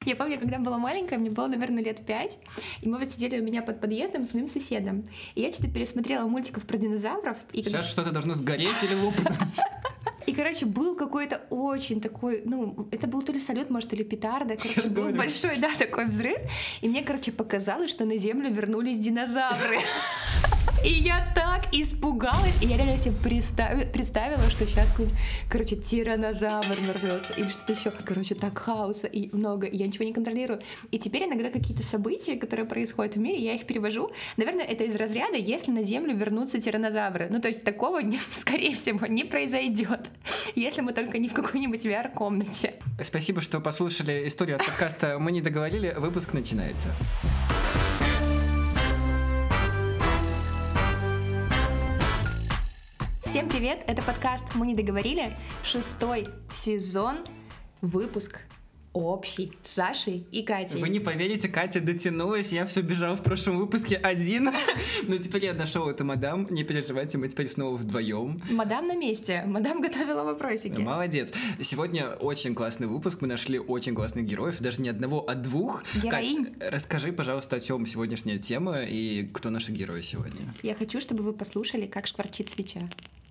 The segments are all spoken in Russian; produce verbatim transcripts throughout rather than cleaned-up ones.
Я помню, когда была маленькая, мне было, наверное, лет пять, и мы вот сидели у меня под подъездом с моим соседом. И я что-то пересмотрела мультиков про динозавров. И Сейчас когда... что-то должно сгореть или лопнуть. И, короче, был какой-то очень такой, ну, это был то ли салют, может, или петарда. Короче, был говорю. большой, да, такой взрыв. И мне, короче, показалось, что на Землю вернулись динозавры. И я так испугалась, и я реально себе представила, представила, что сейчас какой-нибудь, короче, тиранозавр ворвется, или что-то еще. Короче, так хаоса и много, и я ничего не контролирую. И теперь иногда какие-то события, которые происходят в мире, я их перевожу. Наверное, это из разряда, если на Землю вернутся тиранозавры. Ну, то есть такого, скорее всего, не произойдет, если мы только не в какой-нибудь ви ар-комнате. Спасибо, что послушали историю от подкаста «Мы не договорили». Выпуск начинается. Всем привет, это подкаст «Мы не договорили», шестой сезон, выпуск общий с Сашей и Катей. Вы не поверите, Катя дотянулась, я все бежал в прошлом выпуске один, но теперь я нашел эту мадам, не переживайте, мы теперь снова вдвоем. Мадам на месте, мадам готовила вопросики. Молодец. Сегодня очень классный выпуск, мы нашли очень классных героев, даже не одного, а двух. Героинь. Кать, расскажи, пожалуйста, о чем сегодняшняя тема и кто наши герои сегодня. Я хочу, чтобы вы послушали, как шкварчит свеча.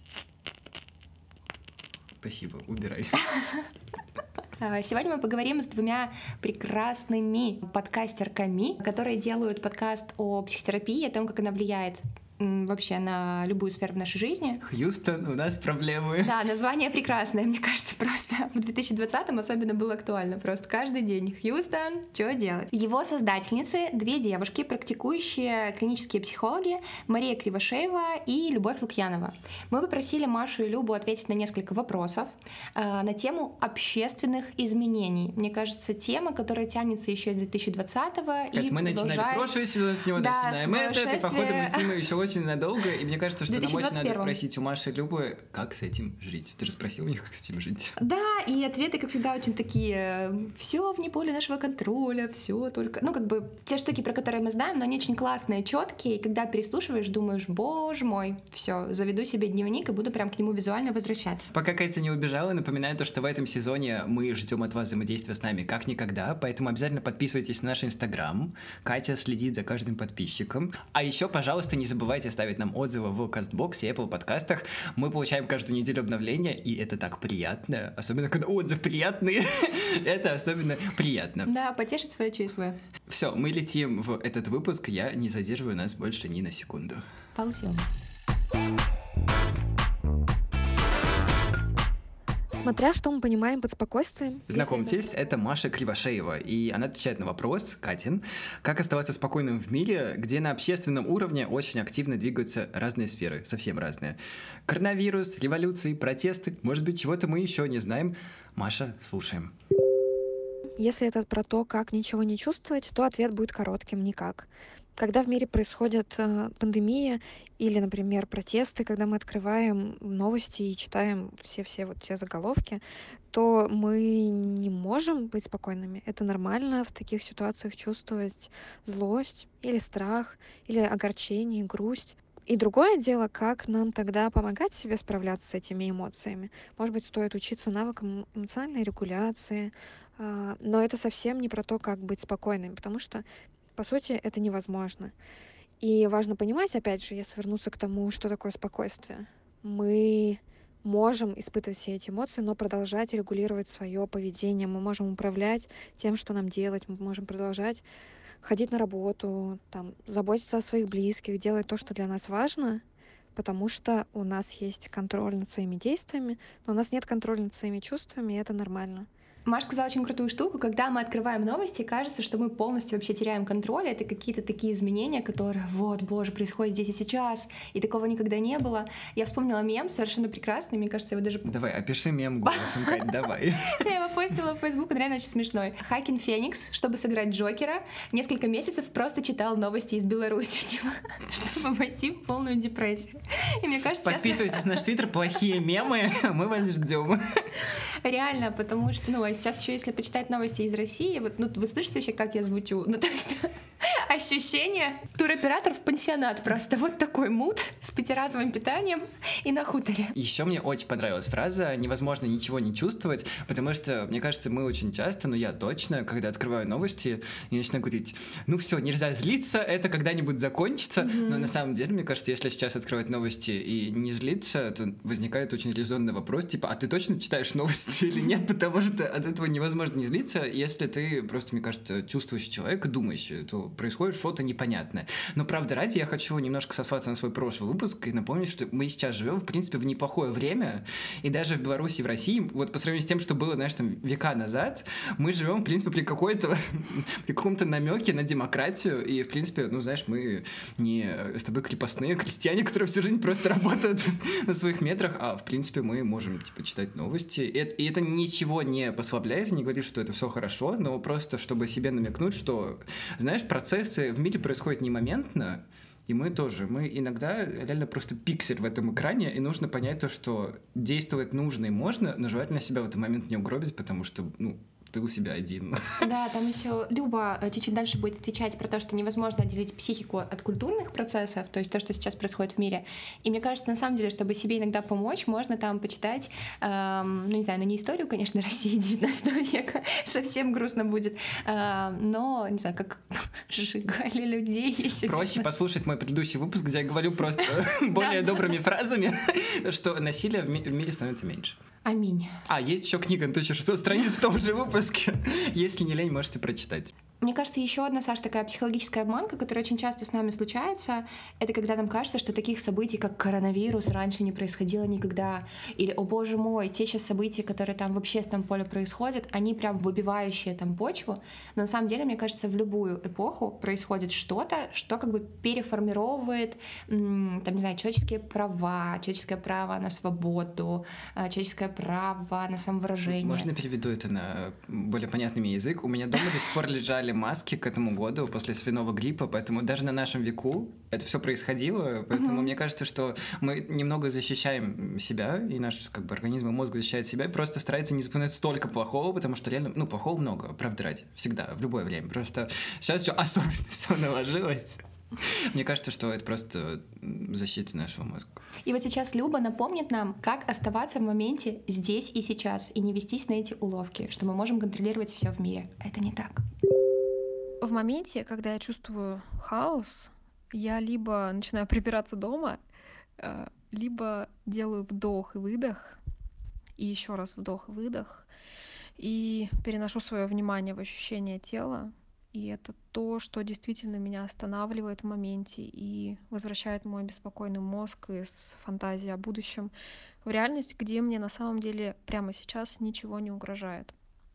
Спасибо, убирай. Сегодня мы поговорим с двумя прекрасными подкастерками, которые делают подкаст о психотерапии, о том, как она влияет вообще на любую сферу в нашей жизни. Хьюстон, у нас проблемы. Да, название прекрасное, мне кажется, просто в две тысячи двадцатом особенно было актуально, просто каждый день. Хьюстон, что делать? Его создательницы — две девушки, практикующие клинические психологи, Мария Кривошеева и Любовь Лукьянова. Мы попросили Машу и Любу ответить на несколько вопросов э, на тему общественных изменений. Мне кажется, тема, которая тянется еще с две тысячи двадцатого. Кать, и мы продолжает... начинали прошлый сезон с него, да, начинаем это, шествие... и походу мы с ним еще очень надолго, и мне кажется, что нам очень надо спросить у Маши и Любы, как с этим жить. Ты же спросил у них, как с этим жить. Да, и ответы, как всегда, очень такие: все вне поля нашего контроля, все только... Ну, как бы, те штуки, про которые мы знаем, но они очень классные, четкие, и когда переслушиваешь, думаешь: боже мой, все, заведу себе дневник и буду прям к нему визуально возвращаться. Пока Катя не убежала, напоминаю то, что в этом сезоне мы ждем от вас взаимодействия с нами как никогда, поэтому обязательно подписывайтесь на наш Инстаграм. Катя следит за каждым подписчиком. А еще, пожалуйста, не забывайте ставить нам отзывы в Кастбокс и Apple подкастах. Мы получаем каждую неделю обновления, и это так приятно. Особенно, когда отзывы приятные. Это особенно приятно. Да, потешить свое чувство. Все, мы летим в этот выпуск. Я не задерживаю нас больше ни на секунду. Ползем. Смотря что мы понимаем под спокойствием. Знакомьтесь, это Маша Кривошеева, и она отвечает на вопрос, Катин, как оставаться спокойным в мире, где на общественном уровне очень активно двигаются разные сферы, совсем разные. Коронавирус, революции, протесты, может быть, чего-то мы еще не знаем. Маша, слушаем. Если это про то, как ничего не чувствовать, то ответ будет коротким — никак. Когда в мире происходит э, пандемия или, например, протесты, когда мы открываем новости и читаем все-все вот те заголовки, то мы не можем быть спокойными. Это нормально в таких ситуациях чувствовать злость или страх, или огорчение, грусть. И другое дело, как нам тогда помогать себе справляться с этими эмоциями. Может быть, стоит учиться навыкам эмоциональной регуляции, э, но это совсем не про то, как быть спокойным, потому что по сути, это невозможно. И важно понимать, опять же, если вернуться к тому, что такое спокойствие. Мы можем испытывать все эти эмоции, но продолжать регулировать свое поведение. Мы можем управлять тем, что нам делать. Мы можем продолжать ходить на работу, там, заботиться о своих близких, делать то, что для нас важно, потому что у нас есть контроль над своими действиями, но у нас нет контроля над своими чувствами, и это нормально. Маша сказала очень крутую штуку. Когда мы открываем новости, кажется, что мы полностью вообще теряем контроль. Это какие-то такие изменения, которые, вот, боже, происходят здесь и сейчас, и такого никогда не было. Я вспомнила мем совершенно прекрасный, мне кажется, его даже... Давай, опиши мем голосом, Кать, давай. Я его постила в Facebook, он реально очень смешной. Хакин Феникс, чтобы сыграть Джокера, несколько месяцев просто читал новости из Беларуси, типа, чтобы войти в полную депрессию. И мне кажется, подписывайтесь на наш твиттер, плохие мемы, мы вас ждем. Реально, потому что, ну, а сейчас еще, если почитать новости из России, вот, ну, вы слышите вообще, как я звучу? Ну, то есть, ощущение туроператор в пансионат просто. Вот такой мут с пятиразовым питанием и на хуторе. Еще мне очень понравилась фраза «невозможно ничего не чувствовать», потому что, мне кажется, мы очень часто, ну я точно, когда открываю новости, я начинаю говорить, ну все, нельзя злиться, это когда-нибудь закончится. Mm-hmm. Но на самом деле, мне кажется, если сейчас открывать новости и не злиться, то возникает очень резонный вопрос, типа, а ты точно читаешь новости или нет? Потому что от этого невозможно не злиться, если ты просто, мне кажется, чувствующий человек и думающий, то происходит что-то непонятное. Но правда ради, я хочу немножко сослаться на свой прошлый выпуск и напомнить, что мы сейчас живем, в принципе, в неплохое время, и даже в Беларуси и в России, вот по сравнению с тем, что было, знаешь, там, века назад, мы живем, в принципе, при какой-то, при каком-то намеке на демократию, и, в принципе, ну, знаешь, мы не с тобой крепостные крестьяне, которые всю жизнь просто работают на своих метрах, а, в принципе, мы можем, типа, читать новости, и, и это ничего не послабляет, не говорит, что это все хорошо, но просто, чтобы себе намекнуть, что, знаешь, процессы в мире происходят не моментно, и мы тоже, мы иногда реально просто пиксель в этом экране, и нужно понять то, что действовать нужно и можно, но желательно себя в этот момент не угробить, потому что, ну, ты у себя один. Да, там еще Люба чуть-чуть дальше будет отвечать про то, что невозможно отделить психику от культурных процессов, то есть то, что сейчас происходит в мире. И мне кажется, на самом деле, чтобы себе иногда помочь, можно там почитать, эм, ну не знаю, ну не историю, конечно, России девятнадцатого века, совсем грустно будет, э, но, не знаю, как сжигали людей еще. Проще послушать мой предыдущий выпуск, где я говорю просто более добрыми фразами, что насилие в мире становится меньше. Аминь. А, есть еще книга на тысячу шестьсот страниц в том же выпуске. Если не лень, можете прочитать. Мне кажется, еще одна, Саша, такая психологическая обманка, которая очень часто с нами случается, это когда нам кажется, что таких событий, как коронавирус, раньше не происходило никогда. Или, о боже мой, те сейчас события, которые там в общественном поле происходят, они прям выбивающие там почву. Но на самом деле, мне кажется, в любую эпоху происходит что-то, что как бы переформировывает, там, не знаю, человеческие права, человеческое право на свободу, человеческое право на самовыражение. Можно я переведу это на более понятный мне язык? У меня дома до сих пор лежали маски к этому году после свиного гриппа, поэтому даже на нашем веку это все происходило, поэтому uh-huh. мне кажется, что мы немного защищаем себя, и наш как бы организм и мозг защищает себя, и просто старается не запоминать столько плохого, потому что реально, ну, плохого много, правда ради, всегда, в любое время. Просто сейчас все особенно все наложилось. Мне кажется, что это просто защита нашего мозга. И вот сейчас Люба напомнит нам, как оставаться в моменте здесь и сейчас, и не вестись на эти уловки, что мы можем контролировать все в мире. Это не так. В моменте, когда я чувствую хаос, я либо начинаю прибираться дома, либо делаю вдох и выдох, и еще раз вдох и выдох, и переношу свое внимание в ощущение тела. И это то, что действительно меня останавливает в моменте и возвращает мой беспокойный мозг из фантазии о будущем в реальность, где мне на самом деле прямо сейчас ничего не угрожает.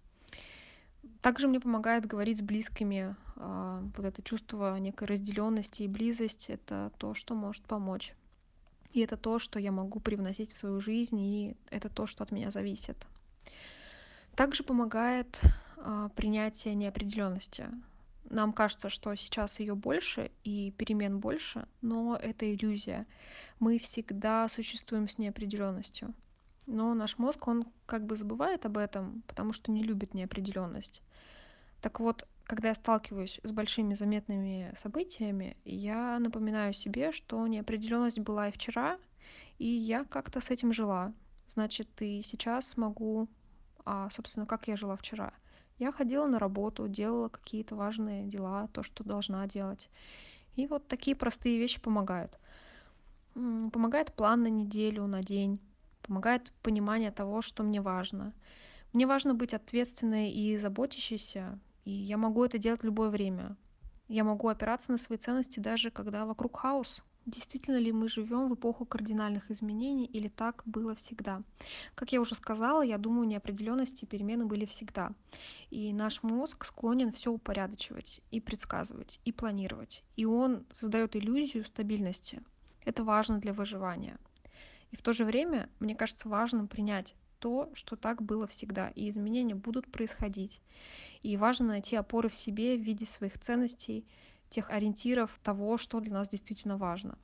Также мне помогает говорить с близкими. Вот это чувство некой разделенности и близость — это то, что может помочь. И это то, что я могу привносить в свою жизнь, и это то, что от меня зависит. Также помогает принятие неопределенности. Нам кажется, что сейчас ее больше и перемен больше, но это иллюзия. Мы всегда существуем с неопределенностью. Но наш мозг, он как бы забывает об этом, потому что не любит неопределенность. Так вот, когда я сталкиваюсь с большими заметными событиями, я напоминаю себе, что неопределенность была и вчера, и я как-то с этим жила. Значит, и сейчас могу... А, собственно, как я жила вчера? Я ходила на работу, делала какие-то важные дела, то, что должна делать. И вот такие простые вещи помогают. Помогает план на неделю, на день. Помогает понимание того, что мне важно. Мне важно быть ответственной и заботящейся, и я могу это делать в любое время. Я могу опираться на свои ценности даже когда вокруг хаос. Действительно ли мы живем в эпоху кардинальных изменений или так было всегда? Как я уже сказала, я думаю, неопределенности и перемены были всегда. И наш мозг склонен все упорядочивать и предсказывать, и планировать. И он создает иллюзию стабильности. Это важно для выживания. И в то же время, мне кажется, важным принять то, что так было всегда, и изменения будут происходить. И важно найти опоры в себе в виде своих ценностей, тех ориентиров того, что для нас действительно важно.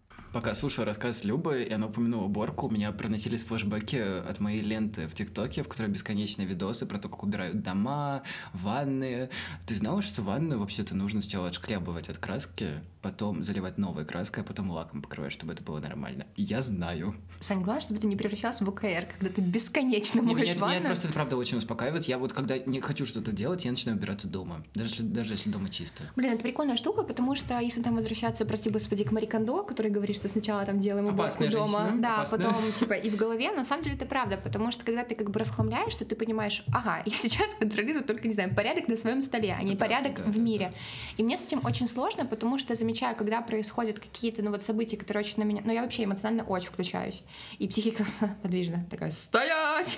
Пока слушала рассказ Любы, и она упомянула уборку, у меня проносились флешбеки от моей ленты в ТикТоке, в которой бесконечные видосы про то, как убирают дома, ванны. Ты знала, что ванну вообще-то нужно сначала отшкрябывать от краски, потом заливать новой краской, а потом лаком покрывать, чтобы это было нормально? Я знаю. Сань, главное, чтобы ты не превращался в ОКР, когда ты бесконечно моешь Нет, ванну. Меня просто это правда очень успокаивает. Я вот когда не хочу что-то делать, я начинаю убираться дома, даже если, даже если дома чисто. Блин, это прикольная штука, потому что если там возвращаться, прости господи, к Мари Кондо, который говорит, что сначала там делаем уборку дома, женщина, да, опасная. потом типа и в голове, на самом деле это правда, потому что когда ты как бы расхламляешься, ты понимаешь, ага, я сейчас контролирую только, не знаю, порядок на своем столе, а не Это порядок правда, да, в да, мире. да. И мне с этим очень сложно, потому что я замечаю, когда происходят какие-то, ну вот события, которые очень на меня, ну я вообще эмоционально очень включаюсь, и психика подвижна, такая, стоять!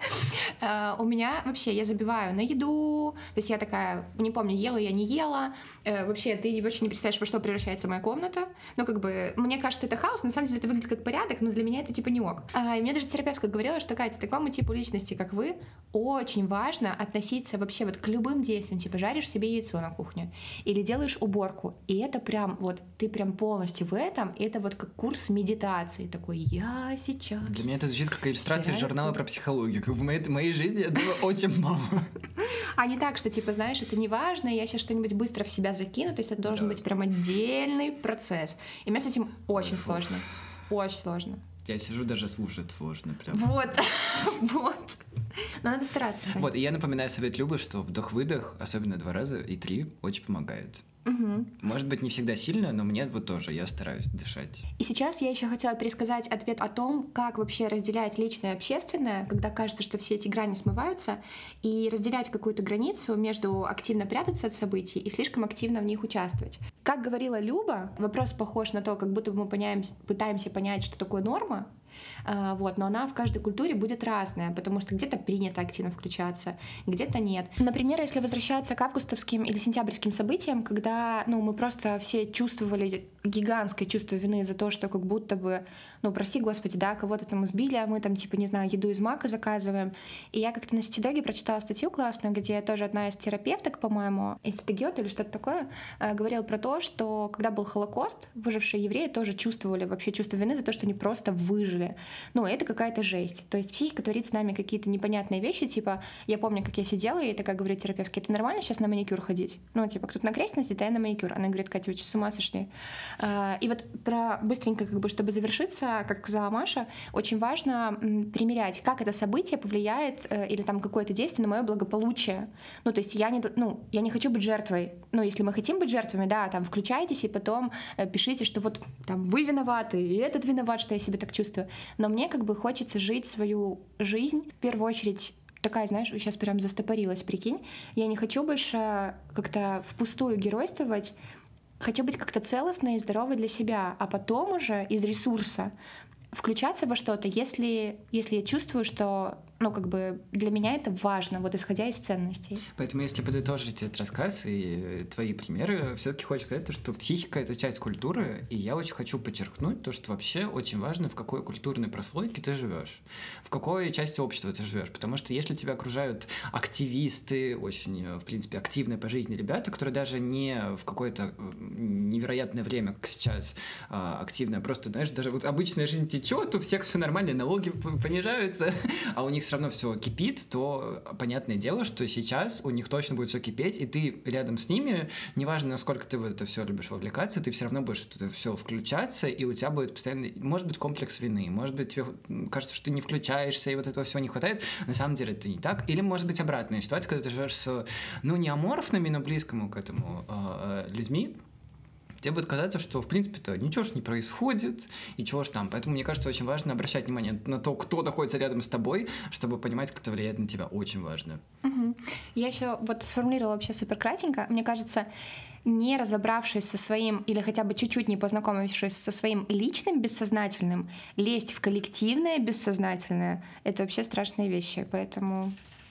У меня вообще, я забиваю на еду, то есть я такая, не помню, ела я, не ела, вообще ты вообще не представляешь, во что превращается моя комната, ну как бы, мне кажется, это хаос, на самом деле это выглядит как порядок, но для меня это типа не ок. А, и мне даже терапевтка говорила, что, Катя, такому типу личности, как вы, очень важно относиться вообще вот к любым действиям, типа жаришь себе яйцо на кухне или делаешь уборку, и это прям вот, ты прям полностью в этом, и это вот как курс медитации, такой, я сейчас... Для меня это звучит как иллюстрация из стираю журнала про психологию. В моей, в моей жизни этого очень мало. А не так, что, типа, знаешь, это не важно, я сейчас что-нибудь быстро в себя закину, то есть это должен Да. быть прям отдельный процесс. И мне с этим очень Фу. сложно. Очень сложно. Я сижу, даже слушать сложно прям. Вот, вот. Но надо стараться. Сань. Вот, и я напоминаю совет Любы, что вдох-выдох, особенно два раза и три, очень помогает. Мгм. Может быть, не всегда сильно, но мне вот тоже, я стараюсь дышать. И сейчас я еще хотела пересказать ответ о том, как вообще разделять личное и общественное, когда кажется, что все эти грани смываются, и разделять какую-то границу между активно прятаться от событий и слишком активно в них участвовать. Как говорила Люба, вопрос похож на то, как будто бы мы поняем- пытаемся понять, что такое норма, а, вот, но она в каждой культуре будет разная, потому что где-то принято активно включаться, где-то нет. Например, если возвращаться к августовским или сентябрьским событиям, когда ну, мы просто все чувствовали гигантское чувство вины за то, что как будто бы, ну, прости господи, да, кого-то там избили, а мы там, типа, не знаю, еду из Мака заказываем. И я как-то на Ситидоге прочитала статью классную, где тоже одна из терапевток, по-моему, Институт Гёте или что-то такое, э, говорила про то, что когда был Холокост, выжившие евреи тоже чувствовали вообще чувство вины за то, что они просто выжили. Ну, это какая-то жесть. То есть психика творит с нами какие-то непонятные вещи, типа, я помню, как я сидела, и такая говорю терапевтке, это нормально сейчас на маникюр ходить? Ну, типа, кто-то на крест носит, а я на маникюр. Она говорит, Катя, вы что, с ума сошли? А, и вот про быстренько, как бы, чтобы завершиться, как сказала Маша, очень важно м, примерять, как это событие повлияет э, или там какое-то действие на мое благополучие. Ну, то есть я не, д- ну, я не хочу быть жертвой. Ну, если мы хотим быть жертвами, да, там, включайтесь и потом э, пишите, что вот там вы виноваты, и этот виноват, что я себя так чувствую. Но мне как бы хочется жить свою жизнь, в первую очередь, такая, знаешь, сейчас прям застопорилась, прикинь. Я не хочу больше как-то впустую геройствовать, хочу быть как-то целостной и здоровой для себя, а потом уже из ресурса включаться во что-то, если, если я чувствую, что, ну, как бы для меня это важно, вот исходя из ценностей. Поэтому, если подытожить этот рассказ и твои примеры, все-таки хочется сказать, то, что психика — это часть культуры, и я очень хочу подчеркнуть то, что вообще очень важно, в какой культурной прослойке ты живешь, в какой части общества ты живешь, потому что если тебя окружают активисты, очень, в принципе, активные по жизни ребята, которые даже не в какое-то невероятное время, как сейчас, активно, просто, знаешь, даже вот обычная жизнь течет, у всех все нормально, налоги понижаются, а у них все равно все кипит, то понятное дело, что сейчас у них точно будет все кипеть, и ты рядом с ними, неважно, насколько ты в это все любишь вовлекаться, ты все равно будешь в это все включаться, и у тебя будет постоянно, может быть, комплекс вины, может быть, тебе кажется, что ты не включаешься, и вот этого всего не хватает, на самом деле это не так, или может быть обратная ситуация, когда ты живешь с, ну, не аморфными, но близкому к этому э, людьми, тебе будет казаться, что, в принципе-то, ничего ж не происходит, и чего ж там. Поэтому, мне кажется, очень важно обращать внимание на то, кто находится рядом с тобой, чтобы понимать, как это влияет на тебя. Очень важно. Угу. Я еще вот сформулировала вообще супер кратенько. Мне кажется, не разобравшись со своим, или хотя бы чуть-чуть не познакомившись со своим личным бессознательным, лезть в коллективное бессознательное — это вообще страшные вещи. Поэтому...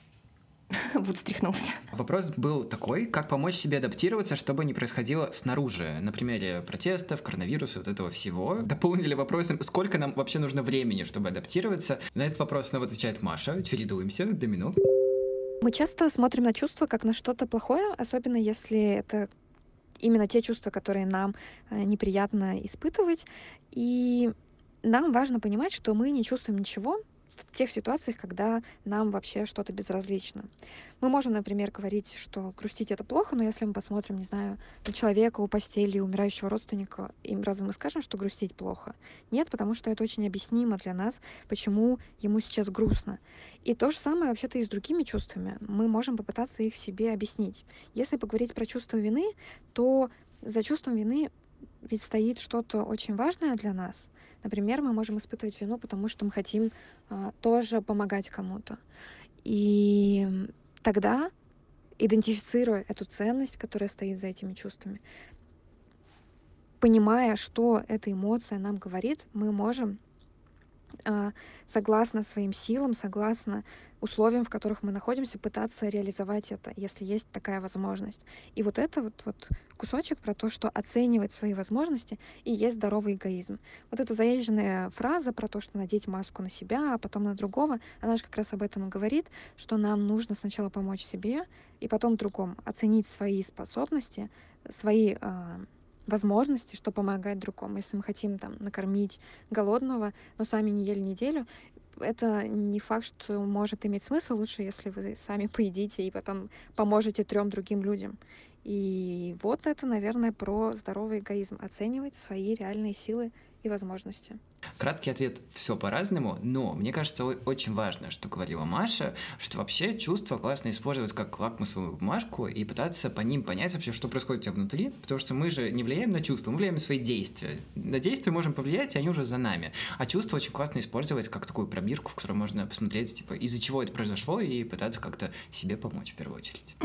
Вот встряхнулся. Вопрос был такой, как помочь себе адаптироваться, чтобы не происходило снаружи, на примере протестов, коронавируса, вот этого всего. Дополнили вопросом, сколько нам вообще нужно времени, чтобы адаптироваться. На этот вопрос снова отвечает Маша. Чередуемся, Домино. Мы часто смотрим на чувства как на что-то плохое, особенно если это именно те чувства, которые нам э, неприятно испытывать. И нам важно понимать, что мы не чувствуем ничего в тех ситуациях, когда нам вообще что-то безразлично. Мы можем, например, говорить, что грустить — это плохо, но если мы посмотрим, не знаю, на человека у постели умирающего родственника, им разве мы скажем, что грустить плохо? Нет, потому что это очень объяснимо для нас, почему ему сейчас грустно. И то же самое вообще-то и с другими чувствами. Мы можем попытаться их себе объяснить. Если поговорить про чувство вины, то за чувством вины ведь стоит что-то очень важное для нас. Например, мы можем испытывать вину, потому что мы хотим а, тоже помогать кому-то. И тогда, идентифицируя эту ценность, которая стоит за этими чувствами, понимая, что эта эмоция нам говорит, мы можем, а, согласно своим силам, согласно условиям, в которых мы находимся, пытаться реализовать это, если есть такая возможность. И вот это вот, вот кусочек про то, что оценивать свои возможности и есть здоровый эгоизм. Вот эта заезженная фраза про то, что надеть маску на себя, а потом на другого, она же как раз об этом и говорит, что нам нужно сначала помочь себе и потом другому, оценить свои способности, свои а, возможности, что помогает другому. Если мы хотим там накормить голодного, но сами не ели неделю, это не факт, что может иметь смысл. Лучше, если вы сами поедите и потом поможете трем другим людям. И вот это, наверное, про здоровый эгоизм. Оценивать свои реальные силы и возможности. Краткий ответ: все по-разному, но мне кажется, очень важно, что говорила Маша, что вообще чувства классно использовать как лакмусовую бумажку и пытаться по ним понять вообще, что происходит у тебя внутри, потому что мы же не влияем на чувства, мы влияем на свои действия. На действия можем повлиять, и они уже за нами. А чувства очень классно использовать как такую пробирку, в которой можно посмотреть, типа, из-за чего это произошло, и пытаться как-то себе помочь в первую очередь.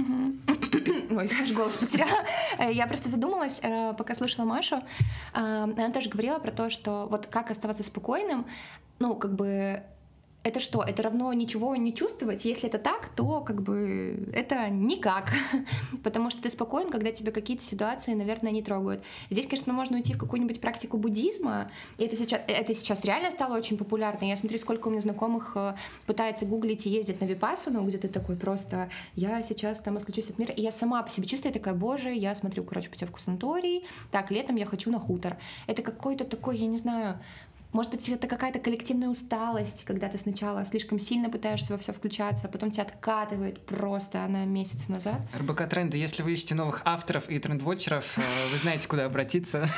Ой, я аж голос потеряла. Я просто задумалась, пока слушала Машу. Она тоже говорила про то, что вот как оставаться спокойным, ну, как бы, это что? Это равно ничего не чувствовать? Если это так, то как бы это никак. Потому что ты спокоен, когда тебя какие-то ситуации, наверное, не трогают. Здесь, конечно, можно уйти в какую-нибудь практику буддизма. И это сейчас, это сейчас реально стало очень популярно. Я смотрю, сколько у меня знакомых пытается гуглить и ездить на випассану, где ты такой просто: я сейчас там отключусь от мира. И я сама по себе чувствую, такая: боже, я смотрю, короче, путевку в санаторий. Так, летом я хочу на хутор. Это какой-то такой, я не знаю... Может быть, это какая-то коллективная усталость, когда ты сначала слишком сильно пытаешься во все включаться, а потом тебя откатывает просто на месяц назад. эр бэ ка Тренды, если вы ищете новых авторов и тренд-вотчеров, вы знаете, куда обратиться.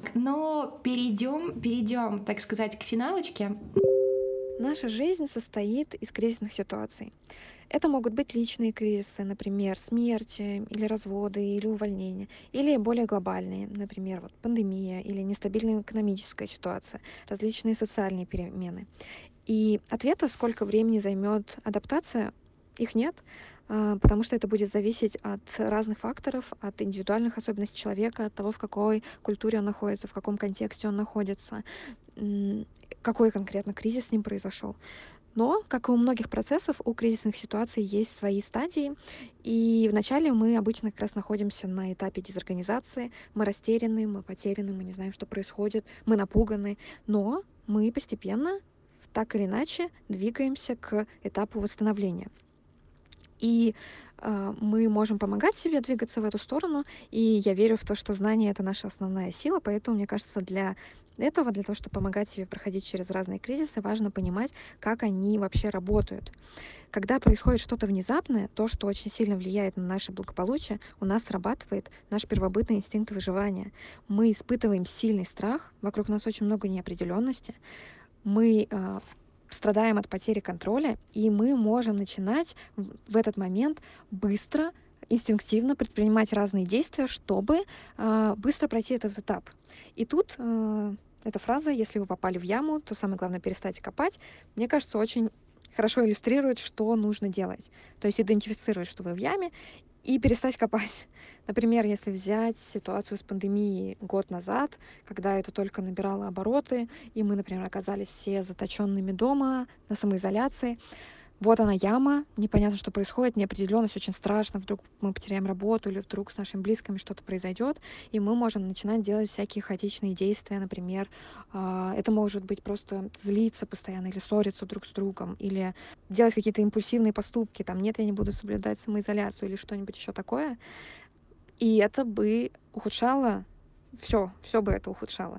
Но перейдем, перейдем, так сказать, к финалочке. Наша жизнь состоит из кризисных ситуаций. Это могут быть личные кризисы, например, смерти, или разводы, или увольнения, или более глобальные, например, вот пандемия или нестабильная экономическая ситуация, различные социальные перемены. И ответа, сколько времени займет адаптация, их нет, потому что это будет зависеть от разных факторов, от индивидуальных особенностей человека, от того, в какой культуре он находится, в каком контексте он находится, какой конкретно кризис с ним произошел. Но, как и у многих процессов, у кризисных ситуаций есть свои стадии, и вначале мы обычно как раз находимся на этапе дезорганизации, мы растеряны, мы потеряны, мы не знаем, что происходит, мы напуганы, но мы постепенно, так или иначе, двигаемся к этапу восстановления. И э, мы можем помогать себе двигаться в эту сторону, и я верю в то, что знание — это наша основная сила, поэтому, мне кажется, для этого, для того, чтобы помогать себе проходить через разные кризисы, важно понимать, как они вообще работают. Когда происходит что-то внезапное, то, что очень сильно влияет на наше благополучие, у нас срабатывает наш первобытный инстинкт выживания. Мы испытываем сильный страх, вокруг нас очень много неопределенности, мы э, страдаем от потери контроля, и мы можем начинать в этот момент быстро, инстинктивно предпринимать разные действия, чтобы э, быстро пройти этот этап. И тут э, эта фраза: если вы попали в яму, то самое главное — перестать копать, мне кажется, очень хорошо иллюстрирует, что нужно делать. То есть идентифицировать, что вы в яме, и перестать копать. Например, если взять ситуацию с пандемией год назад, когда это только набирало обороты, и мы, например, оказались все заточенными дома на самоизоляции. Вот она яма, непонятно, что происходит, неопределенность, очень страшно, вдруг мы потеряем работу или вдруг с нашими близкими что-то произойдет, и мы можем начинать делать всякие хаотичные действия, например, это может быть просто злиться постоянно или ссориться друг с другом, или делать какие-то импульсивные поступки, там: нет, я не буду соблюдать самоизоляцию или что-нибудь еще такое. И это бы ухудшало, все, все бы это ухудшало.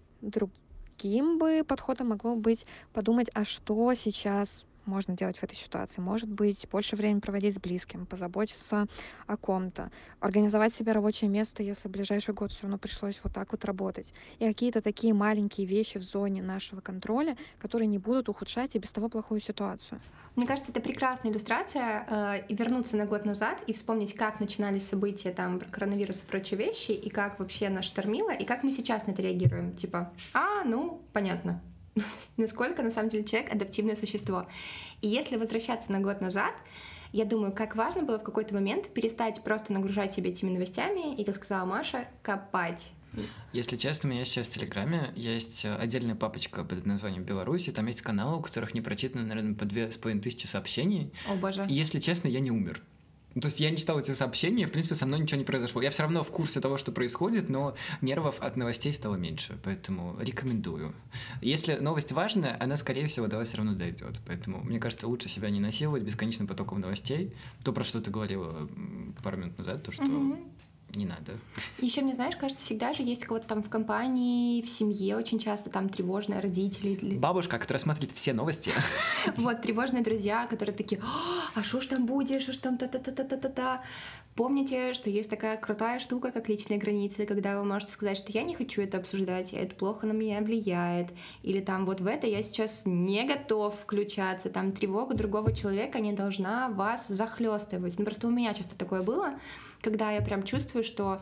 Другим бы подходом могло быть подумать, а что сейчас можно делать в этой ситуации? Может быть, больше времени проводить с близким, позаботиться о ком-то, организовать себе рабочее место, если в ближайший год все равно пришлось вот так вот работать. И какие-то такие маленькие вещи в зоне нашего контроля, которые не будут ухудшать и без того плохую ситуацию. Мне кажется, это прекрасная иллюстрация, э, и вернуться на год назад и вспомнить, как начинались события там про коронавирус и прочие вещи, и как вообще нас штормило, и как мы сейчас на это реагируем. Типа, а, ну, понятно. Насколько, на самом деле, человек адаптивное существо. И если возвращаться на год назад, я думаю, как важно было в какой-то момент перестать просто нагружать себя этими новостями и, как сказала Маша, копать. Если честно, у меня сейчас в Телеграме есть отдельная папочка под названием «Беларусь», и там есть каналы, у которых не прочитано, наверное, по две с половиной тысячи сообщений. О, боже. И, если честно, я не умер. То есть я не читал эти сообщения, в принципе, со мной ничего не произошло. Я все равно в курсе того, что происходит, но нервов от новостей стало меньше, поэтому рекомендую. Если новость важная, она, скорее всего, до вас все равно дойдет. Поэтому, мне кажется, лучше себя не насиловать бесконечным потоком новостей. То, про что ты говорила пару минут назад, то, что... Mm-hmm. Не надо. Еще мне, знаешь, кажется, всегда же есть кого-то там в компании, в семье очень часто там тревожные родители. Бабушка, которая смотрит все новости. Вот, тревожные друзья, которые такие, а что ж там будет, что ж там та-та-та-та-та-та. Помните, что есть такая крутая штука, как личные границы, когда вы можете сказать, что я не хочу это обсуждать, это плохо на меня влияет, или там вот в это я сейчас не готов включаться, там тревога другого человека не должна вас захлестывать. Ну, просто у меня часто такое было, когда я прям чувствую, что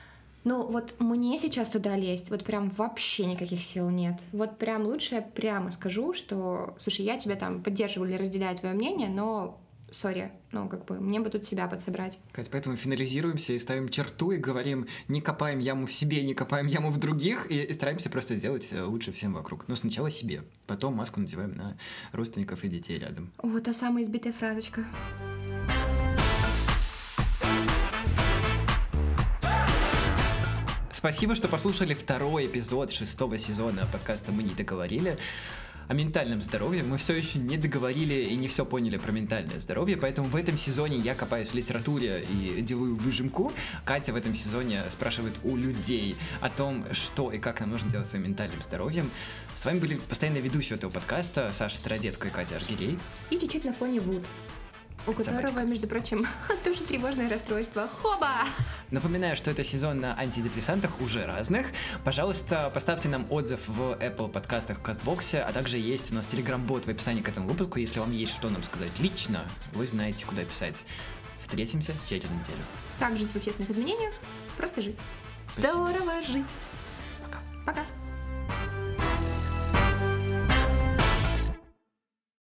ну вот мне сейчас туда лезть, вот прям вообще никаких сил нет. Вот прям лучше я прямо скажу, что, слушай, я тебя там поддерживаю или разделяю твое мнение, но сори, ну как бы мне бы тут себя подсобрать. Кать, поэтому финализируемся и ставим черту и говорим, не копаем яму в себе, не копаем яму в других, и, и стараемся просто сделать лучше всем вокруг. Но сначала себе, потом маску надеваем на родственников и детей рядом. Вот та самая избитая фразочка. Спасибо, что послушали второй эпизод шестого сезона подкаста «Мы не договорили». О ментальном здоровье мы все еще не договорили и не все поняли про ментальное здоровье, поэтому в этом сезоне я копаюсь в литературе и делаю выжимку. Катя в этом сезоне спрашивает у людей о том, что и как нам нужно делать своим ментальным здоровьем. С вами были постоянные ведущие этого подкаста Саша Стародетко и Катя Аргирей. И чуть-чуть на фоне Вуд, у которого, собачка, между прочим, тоже тревожное расстройство. Хоба! Напоминаю, что это сезон на антидепрессантах уже разных. Пожалуйста, поставьте нам отзыв в Apple подкастах, в Кастбоксе, а также есть у нас телеграм-бот в описании к этому выпуску. Если вам есть что нам сказать лично, вы знаете, куда писать. Встретимся через неделю. Так жить в общественных изменениях, просто жить. Спасибо. Здорово жить. Пока. Пока.